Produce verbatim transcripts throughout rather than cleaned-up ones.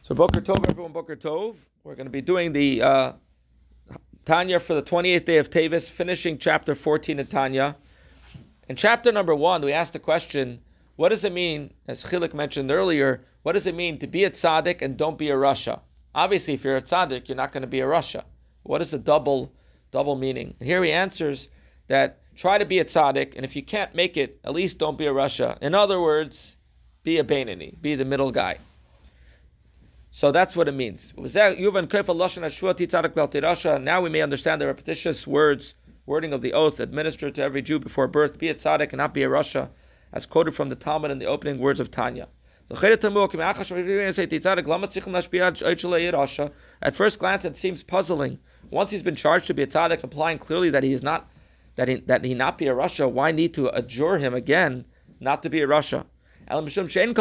So Boker Tov, everyone, Boker Tov. We're going to be doing the uh, Tanya for the twenty-eighth day of Tevis, finishing chapter fourteen in Tanya. In chapter number one, we asked the question, what does it mean, as Chilik mentioned earlier, what does it mean to be a tzaddik and don't be a rasha? Obviously, if you're a tzaddik, you're not going to be a rasha. What is the double, double meaning? And here he answers that try to be a tzaddik, and if you can't make it, at least don't be a rasha. In other words, be a Beinani, be the middle guy. So that's what it means. Now we may understand the repetitious words, wording of the oath administered to every Jew before birth, be a tzaddik and not be a rasha, as quoted from the Talmud in the opening words of Tanya. At first glance, it seems puzzling. Once he's been charged to be a tzaddik, implying clearly that he is not, that he, that he not be a rasha, why need to adjure him again not to be a rasha? The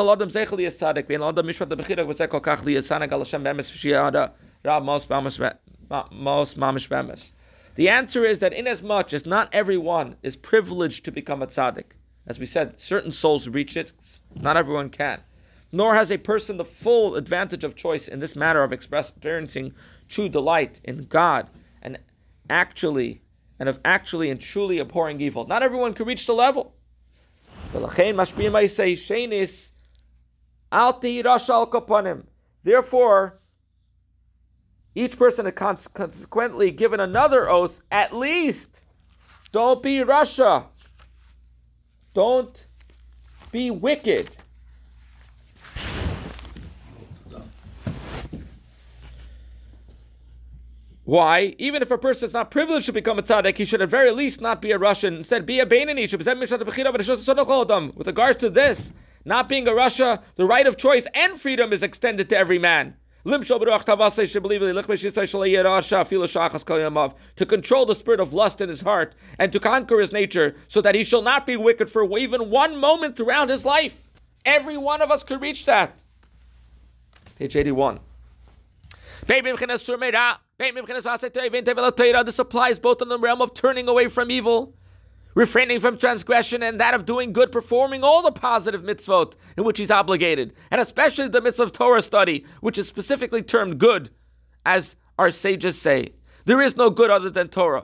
answer is that inasmuch as not everyone is privileged to become a tzaddik, as we said, certain souls reach it, not everyone can, nor has a person the full advantage of choice in this matter of experiencing true delight in God and actually and of actually and truly abhorring evil. Not everyone can reach the level. Therefore, each person is consequently given another oath, at least don't be rasha. Don't be wicked. Why? Even if a person is not privileged to become a tzaddik, he should at very least not be a Russian. Instead, be a Beinani. With regards to this, not being a rasha, the right of choice and freedom is extended to every man. To control the spirit of lust in his heart and to conquer his nature so that he shall not be wicked for even one moment throughout his life. Every one of us could reach that. Page eighty-one. This applies both in the realm of turning away from evil, refraining from transgression, and that of doing good, performing all the positive mitzvot in which he's obligated, and especially the mitzvah of Torah study, which is specifically termed good, as our sages say. There is no good other than Torah.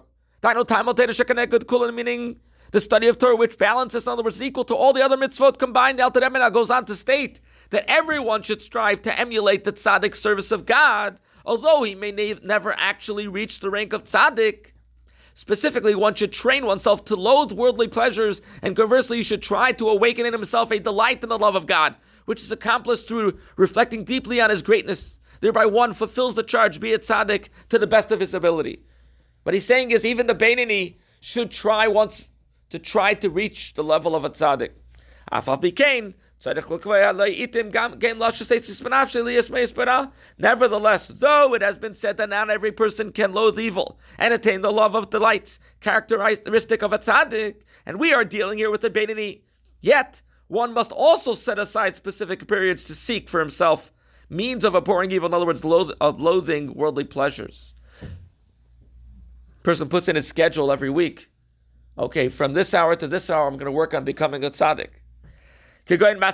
Meaning the study of Torah, which balances, in other words, is equal to all the other mitzvot combined. The Alter Rebbe goes on to state that everyone should strive to emulate the tzaddik service of God, although he may ne- never actually reach the rank of tzaddik. Specifically, one should train oneself to loathe worldly pleasures, and conversely, you should try to awaken in himself a delight in the love of God, which is accomplished through reflecting deeply on his greatness. Thereby one fulfills the charge, be a tzaddik, to the best of his ability. What he's saying is even the Beinani should try once to try to reach the level of a tzaddik. Nevertheless, though it has been said that not every person can loathe evil and attain the love of delights, characteristic of a tzaddik, and we are dealing here with the Beinani, yet one must also set aside specific periods to seek for himself means of abhorring evil, in other words, loath- of loathing worldly pleasures. Person puts in his schedule every week. Okay, from this hour to this hour, I'm going to work on becoming a tzaddik. For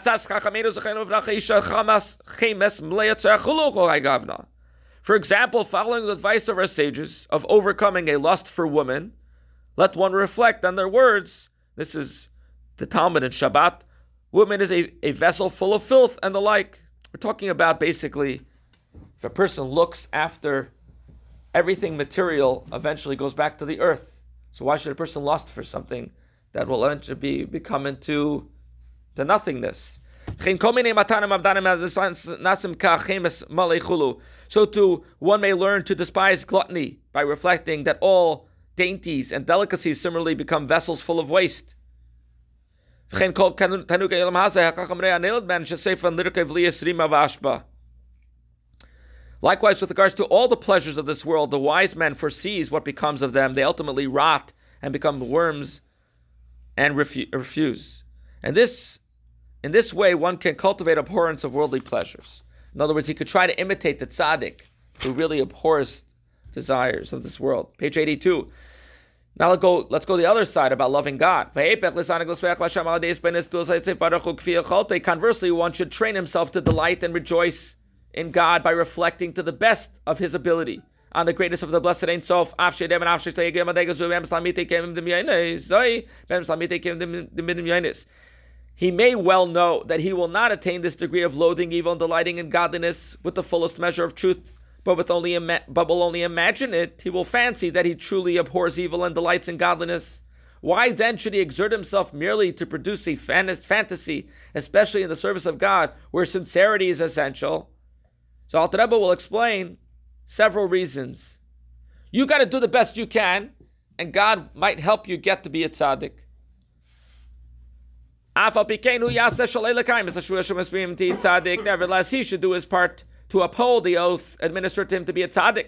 example, following the advice of our sages of overcoming a lust for women, let one reflect on their words. This is the Talmud in Shabbat. Woman is a, a vessel full of filth and the like. We're talking about basically, if a person looks after everything material, eventually goes back to the earth. So why should a person lust for something that will eventually be become into to nothingness? So too, one may learn to despise gluttony by reflecting that all dainties and delicacies similarly become vessels full of waste. Likewise, with regards to all the pleasures of this world, the wise man foresees what becomes of them. They ultimately rot and become worms and refu- refuse. And this, in this way, one can cultivate abhorrence of worldly pleasures. In other words, he could try to imitate the tzaddik who really abhors desires of this world. Page eighty-two. Now let's go, let's go the other side about loving God. Conversely, one should train himself to delight and rejoice in God by reflecting to the best of his ability on the greatness of the blessed Ein Sof. He may well know that he will not attain this degree of loathing evil and delighting in godliness with the fullest measure of truth, but with only ima- but will only imagine it. He will fancy that he truly abhors evil and delights in godliness. Why then should he exert himself merely to produce a fantasy, especially in the service of God, where sincerity is essential? So Alter Rebbe will explain several reasons. You got to do the best you can, and God might help you get to be a tzaddik. Nevertheless, he should do his part to uphold the oath administered to him to be a tzaddik.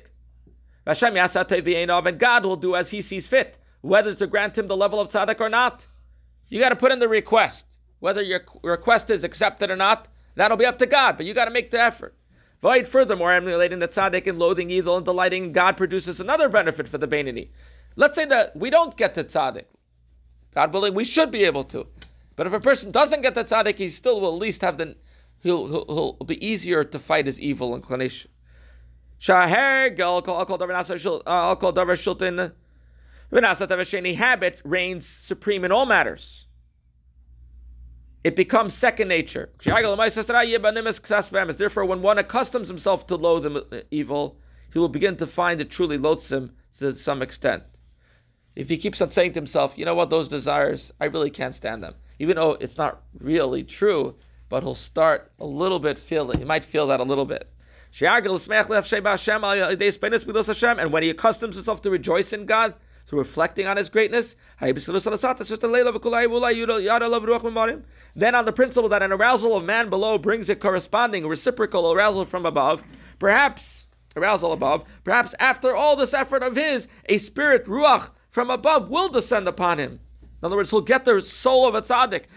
And God will do as he sees fit, whether to grant him the level of tzaddik or not. You got to put in the request. Whether your request is accepted or not, that'll be up to God, but you got to make the effort. Void, furthermore, emulating the tzaddik and loathing evil and delighting in God produces another benefit for the Beinoni. Let's say that we don't get to tzaddik. God willing, we should be able to. But if a person doesn't get the tzaddik, he still will at least have the, he'll, he'll, he'll be easier to fight his evil inclination. Habit reigns supreme in all matters. It becomes second nature. Therefore, when one accustoms himself to loathe evil, he will begin to find it truly loathsome to some extent. If he keeps on saying to himself, you know what, those desires, I really can't stand them. Even though it's not really true, but he'll start a little bit feeling, he might feel that a little bit. And when he accustoms himself to rejoice in God, to reflecting on his greatness, then on the principle that an arousal of man below brings a corresponding reciprocal arousal from above, perhaps, arousal above, perhaps after all this effort of his, a spirit, ruach, from above will descend upon him. In other words, he'll get the soul of a tzaddik.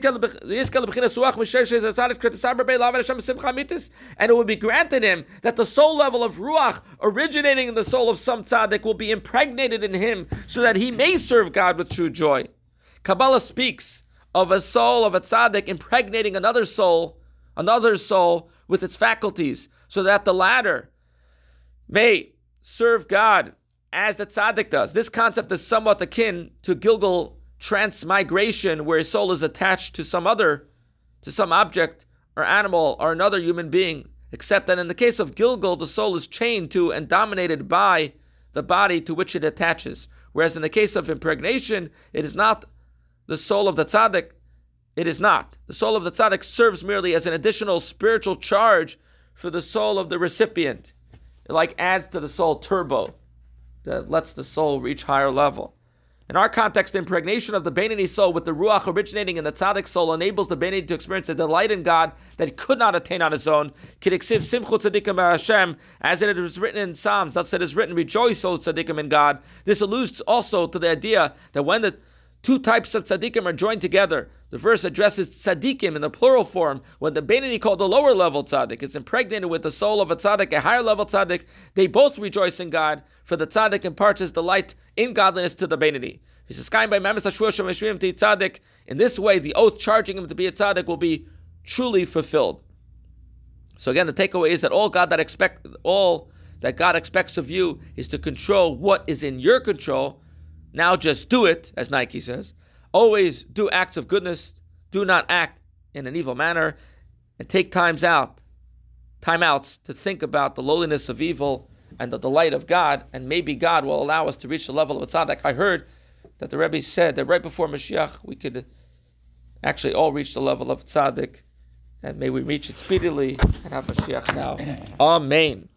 And it will be granted him that the soul level of ruach originating in the soul of some tzaddik will be impregnated in him so that he may serve God with true joy. Kabbalah speaks of a soul of a tzaddik impregnating another soul, another soul with its faculties, so that the latter may serve God as the tzaddik does. This concept is somewhat akin to Gilgal transmigration, where his soul is attached to some other, to some object or animal or another human being, except that in the case of Gilgal, the soul is chained to and dominated by the body to which it attaches. Whereas in the case of impregnation, it is not the soul of the tzaddik. It is not. The soul of the tzaddik serves merely as an additional spiritual charge for the soul of the recipient. It like adds to the soul turbo that lets the soul reach higher level. In our context, the impregnation of the Beinoni soul with the Ruach originating in the Tzaddik soul enables the Beinoni to experience a delight in God that he could not attain on his own. Kidiksiv simchu tzadikim Hashem, as it is written in Psalms, thus it is written, rejoice, O tzadikim in God. This alludes also to the idea that when the two types of tzaddikim are joined together, the verse addresses tzaddikim in the plural form. When the Beinoni called the lower level tzaddik is impregnated with the soul of a tzaddik, a higher level tzaddik, they both rejoice in God, for the tzaddik imparts his delight in godliness to the Beinoni. In this way, the oath charging him to be a tzaddik will be truly fulfilled. So again, the takeaway is that all God that expect, all that God expects of you is to control what is in your control. Now just do it, as Nike says. Always do acts of goodness. Do not act in an evil manner, and take times out, time outs to think about the lowliness of evil and the delight of God, and maybe God will allow us to reach the level of a tzaddik. I heard that the Rebbe said that right before Mashiach we could actually all reach the level of tzaddik, and may we reach it speedily and have Mashiach now. Amen.